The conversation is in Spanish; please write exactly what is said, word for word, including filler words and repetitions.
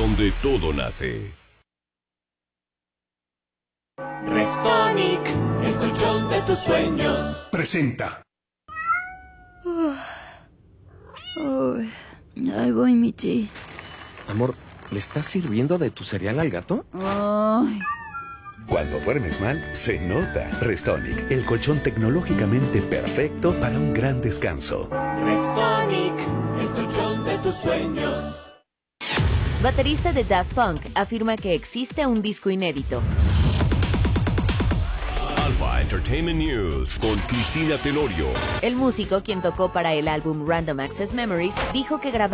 donde todo nace. Restonic, el colchón de tus sueños. Presenta. Uy, ahí voy, Michi. Amor, ¿le estás sirviendo de tu cereal al gato? Ay. Cuando duermes mal, se nota. Restonic, el colchón tecnológicamente perfecto para un gran descanso. Restonic, el colchón de tus sueños. Baterista de Daft Punk afirma que existe un disco inédito. Alpha Entertainment News con Cristina Tenorio. El músico, quien tocó para el álbum Random Access Memories, dijo que grababa